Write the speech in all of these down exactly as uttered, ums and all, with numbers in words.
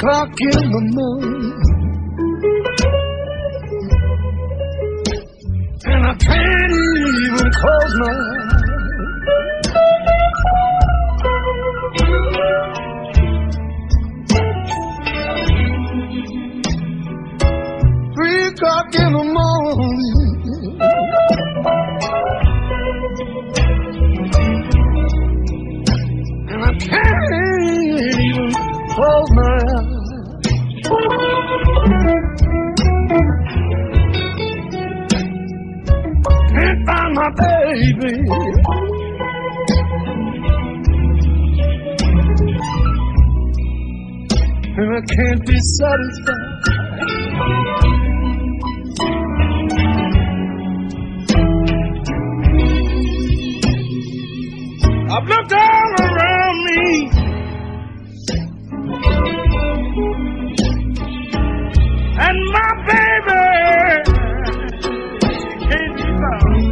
o'clock in the morning, and I can't even close my eyes. Three o'clock in the morning, and I can't even close my eyes. Can't find my baby, and I can't be satisfied. I've looked all around me, and my baby can't be found.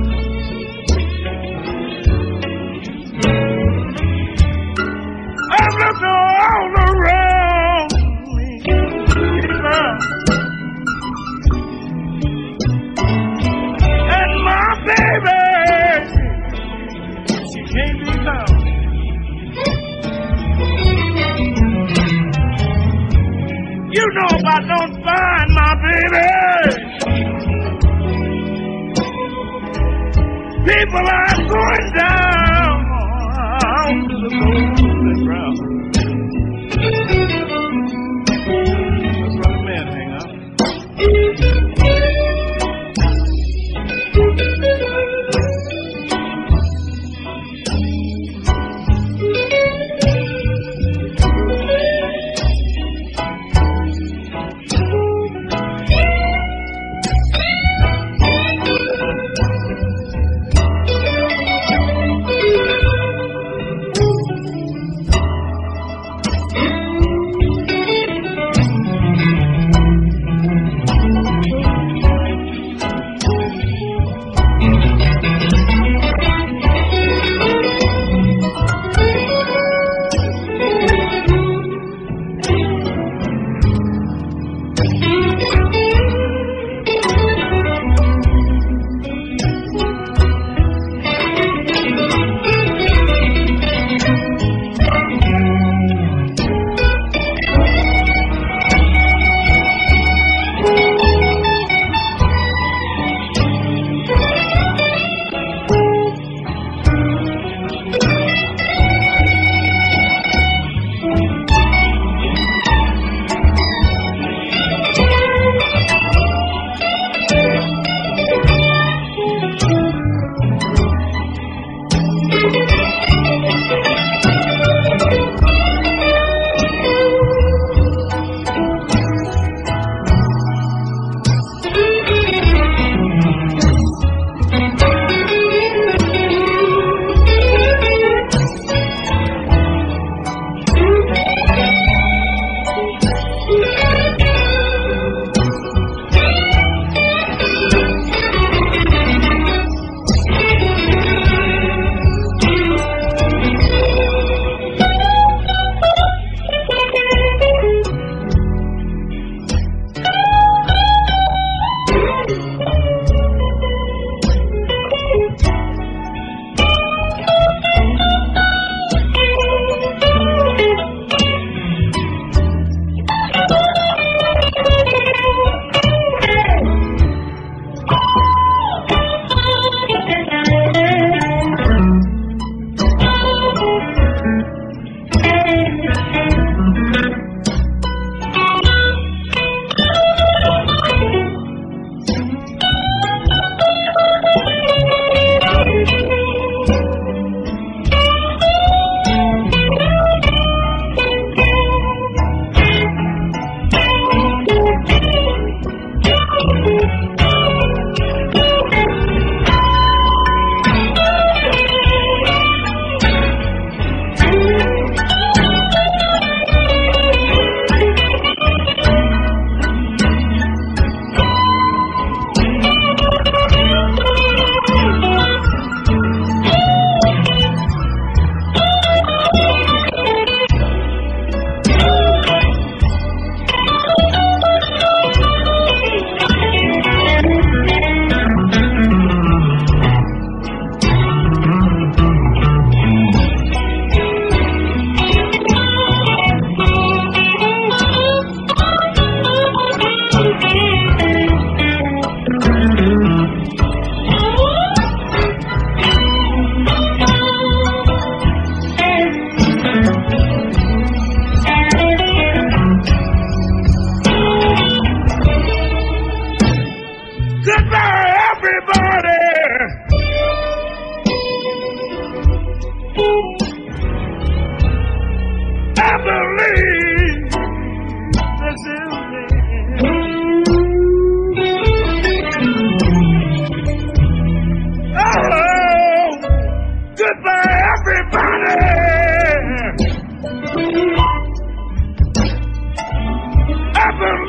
I've looked all around me, and my baby, she can't be found. You know if I don't find my baby, people are going down to the golden ground. That's where the men hang out.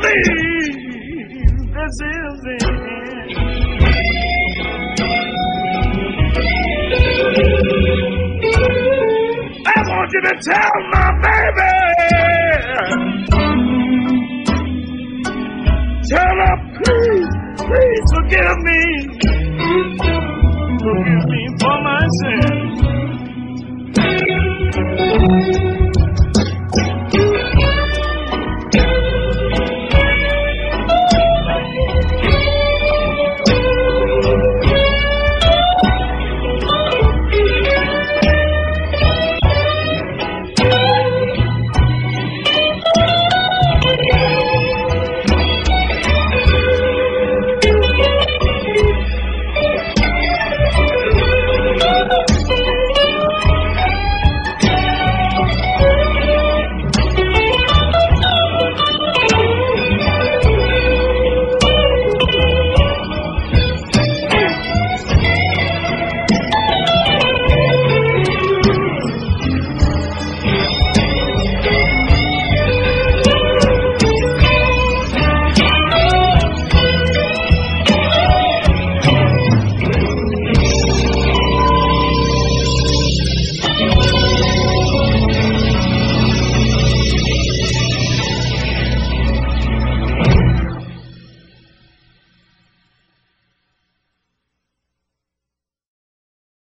believe this is the end. I want you to tell my baby, tell her, please, please forgive me, forgive me for my sins.